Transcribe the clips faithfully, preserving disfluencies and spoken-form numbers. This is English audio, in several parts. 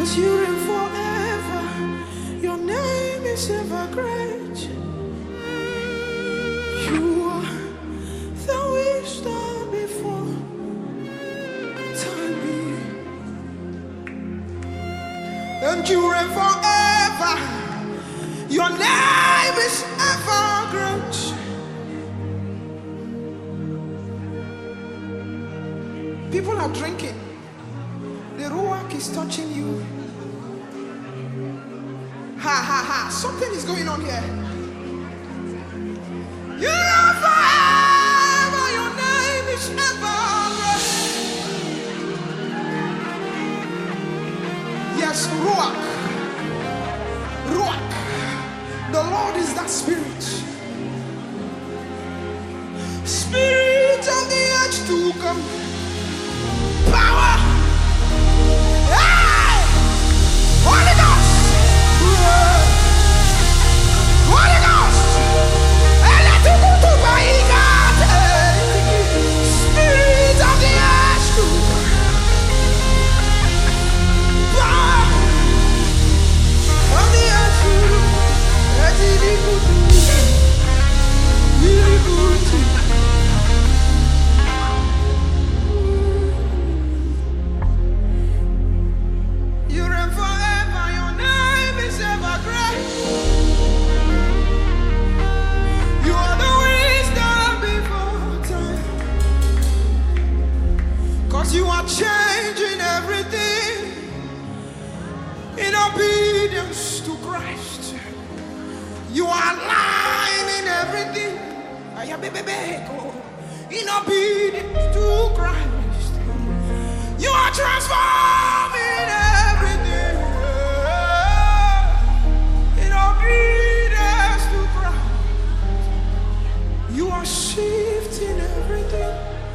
you reign forever. Your name is ever great. You are the wisdom before time be. And you reign forever. Your name is ever great. People are drinking. The Ruach is touching you. Ha ha ha. Something is going on here. You are forever. Your name is ever great. Yes, Ruach. Ruach. The Lord is that spirit. Spirit of the age to come. Power. Hey! Holy Ghost. Holy Ghost. Spirit of the age to come. Power. Of the age to come. Really good. Really good. You reign forever, your name is ever great. You are the wisdom before time. Cause you are changing everything in obedience to Christ. You are aligning everything in obedience to Christ. You are transforming everything in obedience to Christ. You are shifting everything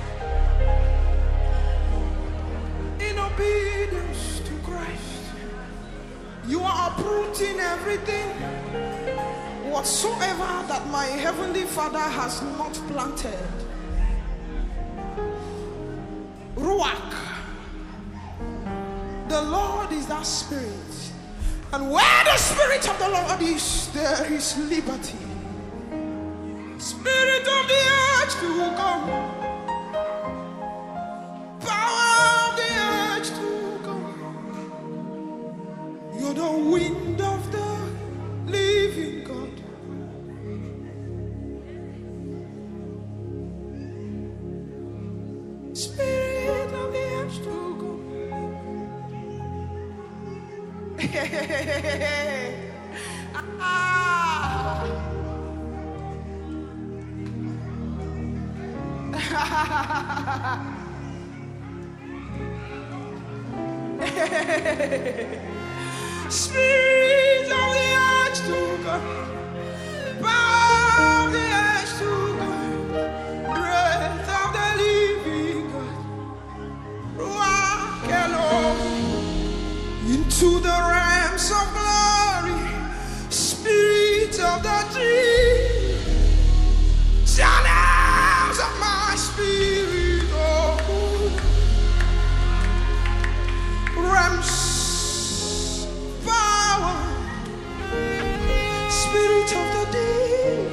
in obedience to Christ. You are uprooting everything whatsoever that my heavenly Father has not planted. Ruach. The Lord is that spirit. And where the spirit of the Lord is, there is liberty. Spirit of the age to come. Power of the age to come. You're the wind of the living God. Spirit of the age to come. Ah. Spirit of the age to come. Power of the age to come. Breath of the living God. Ruach Elohim. Into the realms of glory, spirit of the tree, channels of my spirit, oh, realms, power, spirit of the deep.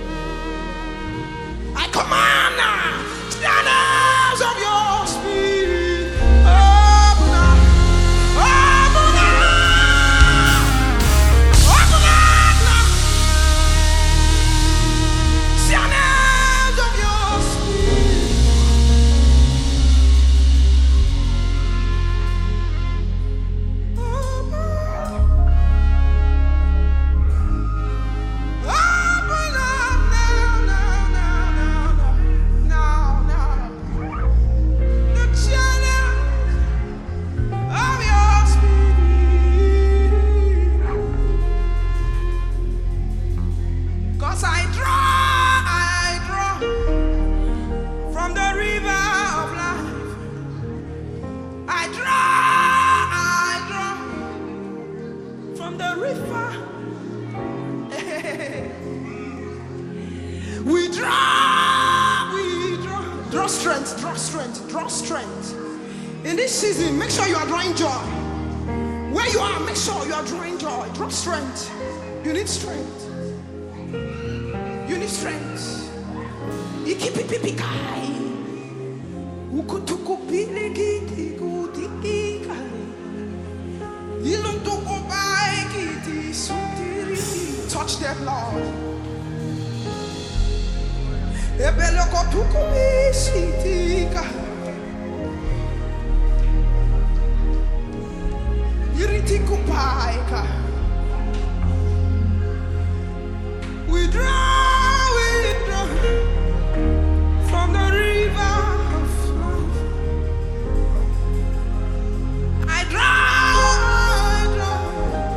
I command now, channels of your spirit. We draw, we draw. Draw strength, draw strength, draw strength. In this season, make sure you are drawing joy. Where Where you are, make sure you are drawing joy. Drop strength. You need strength. You need strength. Ikipipipikai. Ukutukupiliki kutikika. Iluntukubai kiti sutiri. Touch that, Lord. Ebeloko tukubisitika. Iritikupaika. We draw, we draw from the river of life. I draw, I draw.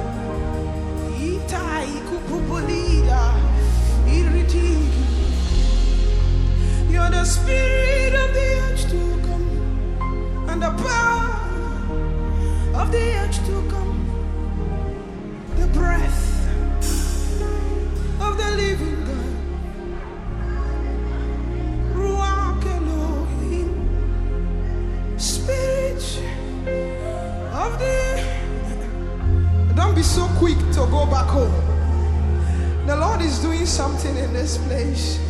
Itai kupupolida, iriti. You're the spirit of the age to come, and the power of the age to come, the breath of the living God, Ruach Elohim, spirit of the. Don't be so quick to go back home. The Lord is doing something in this place.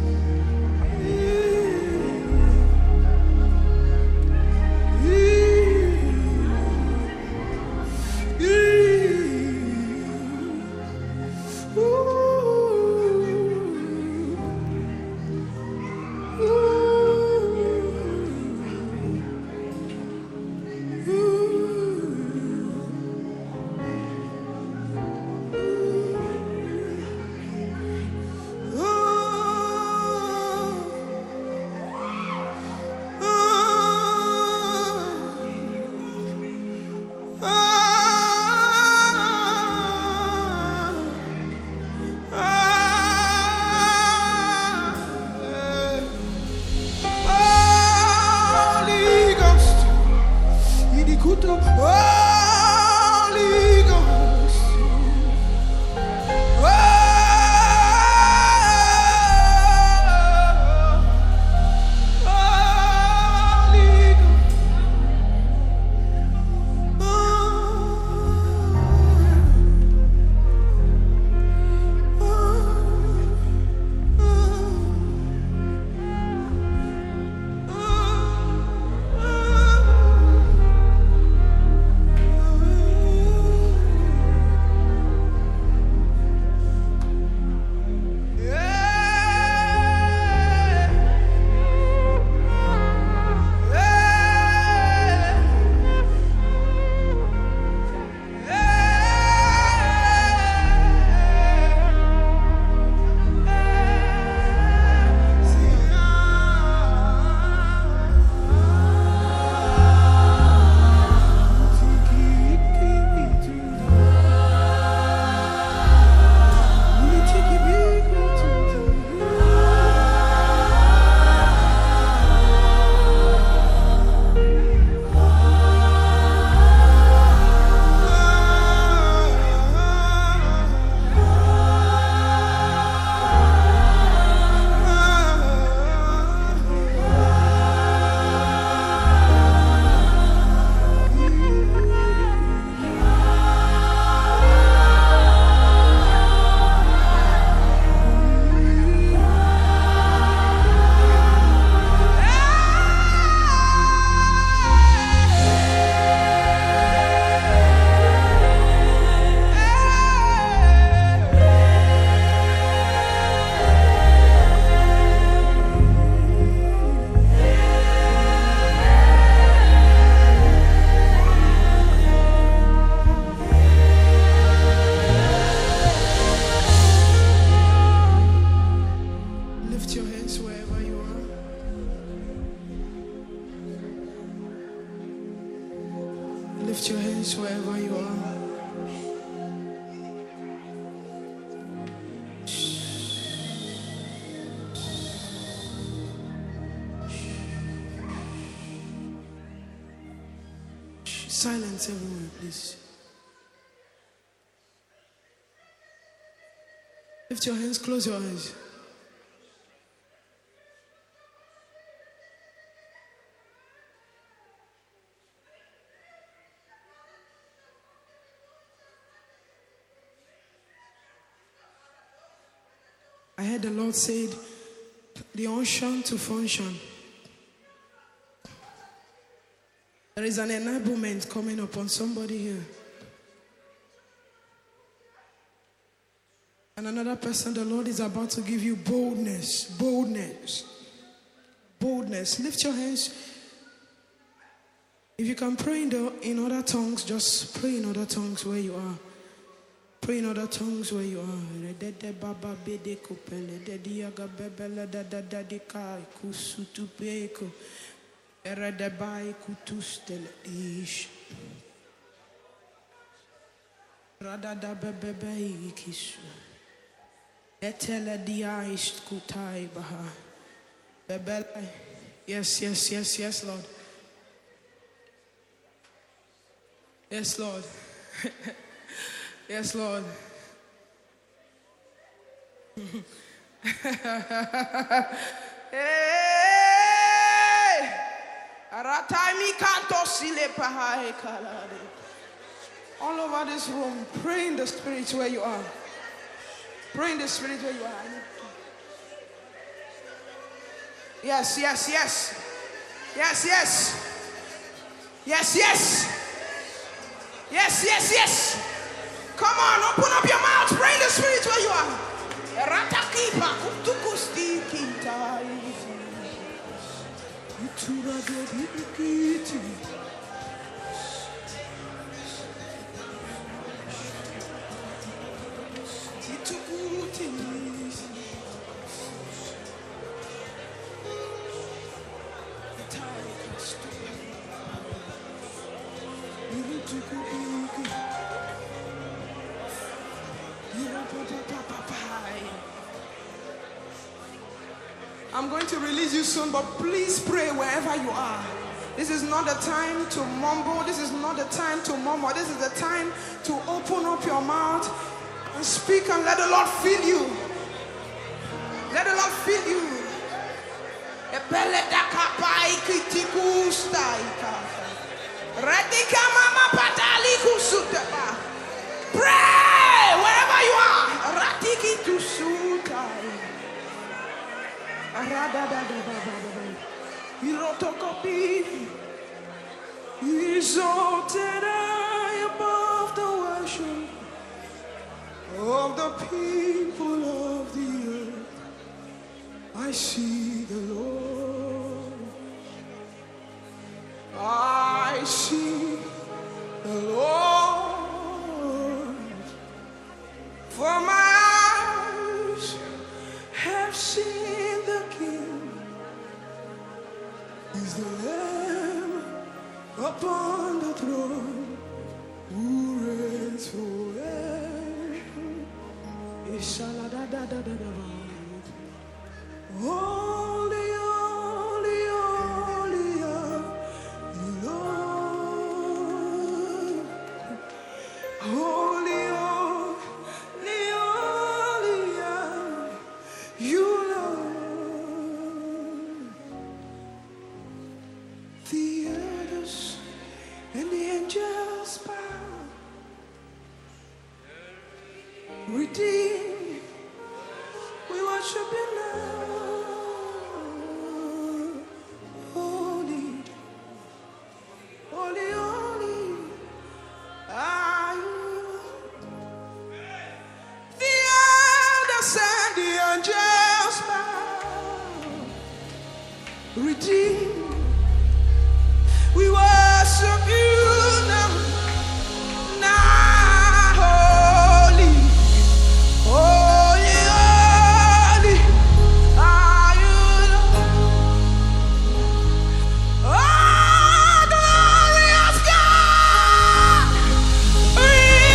Lift your hands wherever you are. Silence everyone, please. Lift your hands, close your eyes. I heard the Lord said, the unction to function. There is an enablement coming upon somebody here. And another person, the Lord is about to give you boldness, boldness, boldness. Lift your hands. If you can pray in, the, in other tongues, just pray in other tongues where you are. Pray in other tongues where you are. Yes, yes, yes, yes, Lord. Yes, Lord. Yes, Lord. Hey! Aratami kanto sile pahai kalade. All over this room, pray in the spirit where you are. Pray in the spirit where you are. Yes, yes, yes. Yes, yes. Yes, yes. Yes, yes, yes. Come on, open up your mouth. Pray in the spirit where you are. Ratakipa kutukusti kintai. Itura dedikiti. Itukuti. I'm going to release you soon, but please pray wherever you are. This is not the time to mumble. This is not the time to murmur. This is the time to open up your mouth and speak and let the Lord fill you. Let the Lord fill you. Pray wherever you are. Exalted high above the worship of the people of the earth, I see the Lord. I see the Lord. For my eyes have seen the King. He's the Lamb upon the throne who reigns forever. Holy, holy, holy are you, Lord. Holy, holy, holy are you, Lord. The elders and the angels bow, redeemed, we worship you now. Holy, holy, holy are you. The elders and the angels bow, redeemed, we worship you now. Now, holy, holy, holy are you, Lord. Oh, glorious God, we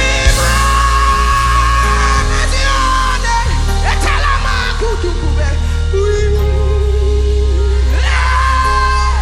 praise your name. Etalamakutukube. We- Yeah.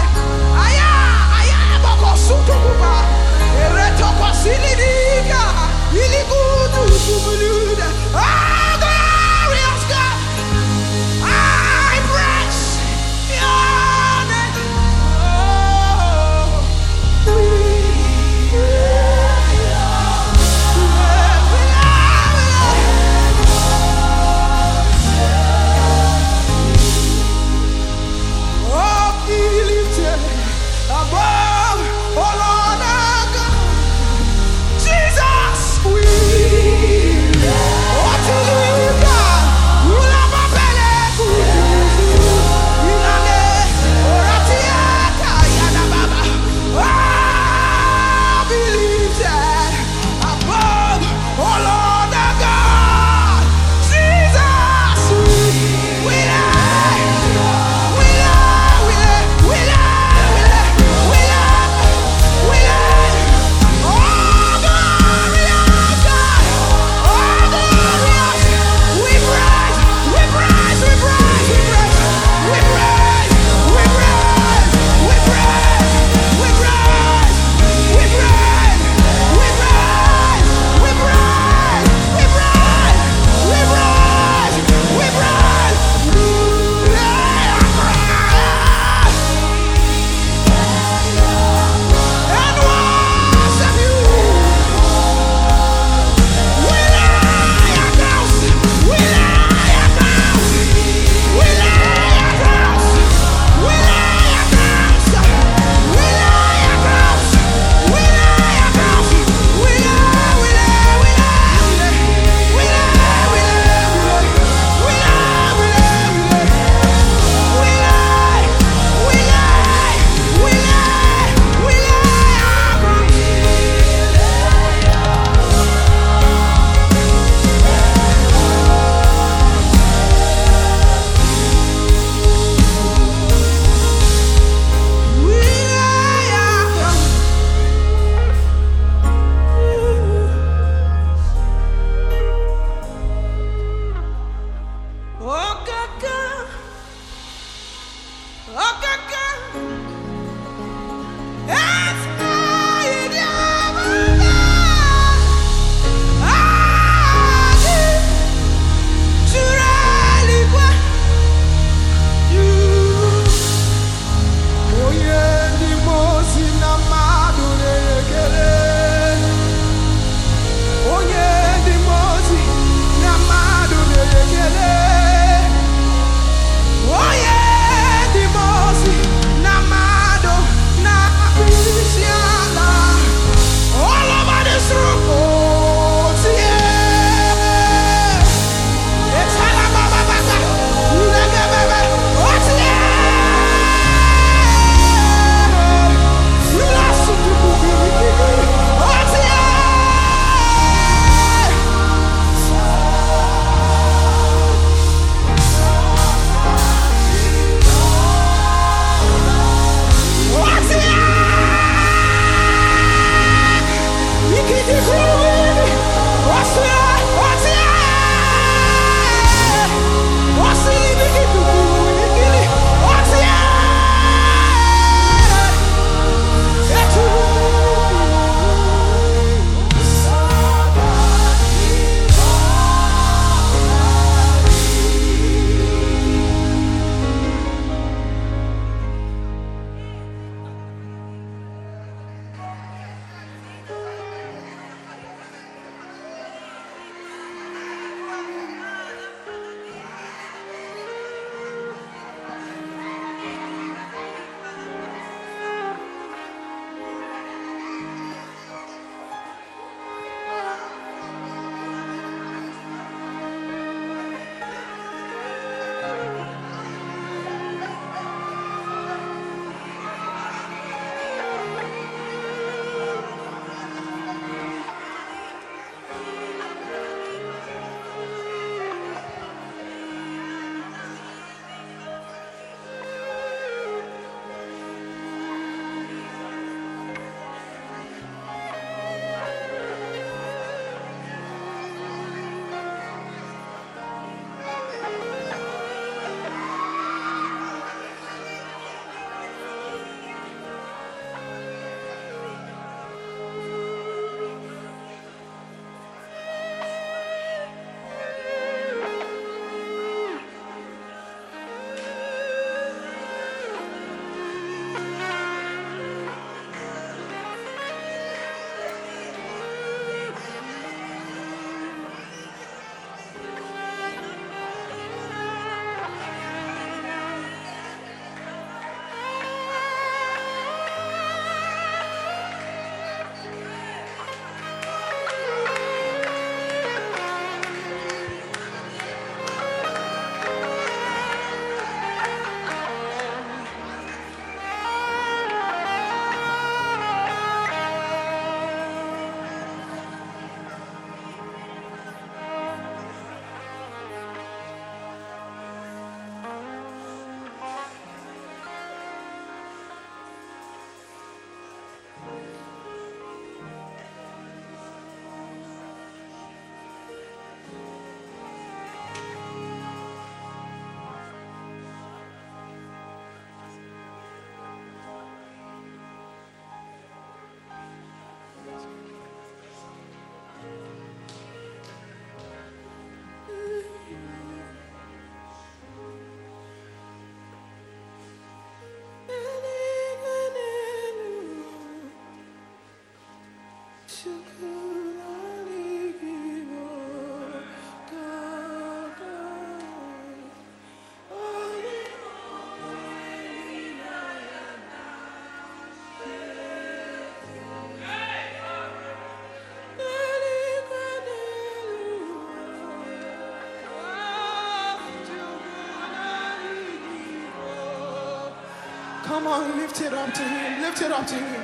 Come on, lift it up to him, lift it up to him.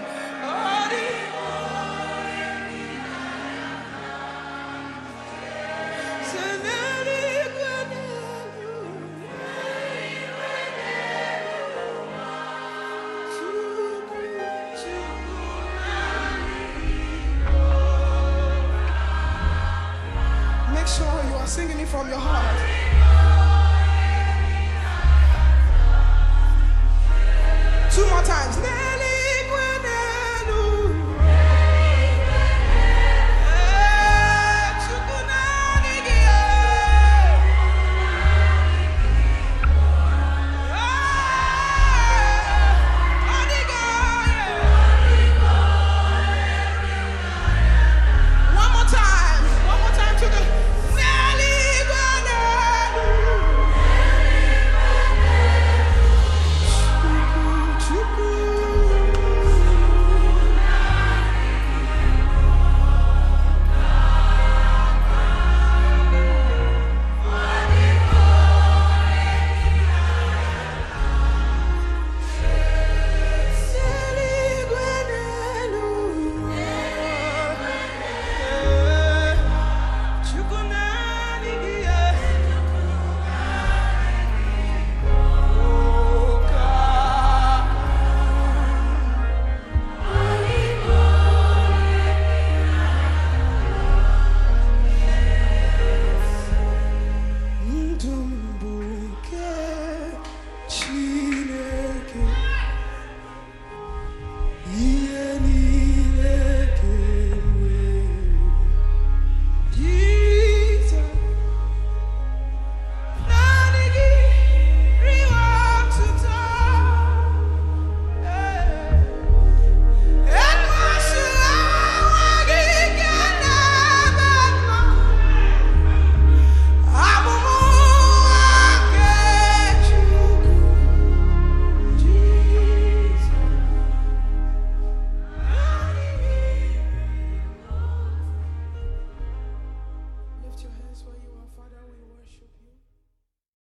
Make sure you are singing it from your heart. Two more times.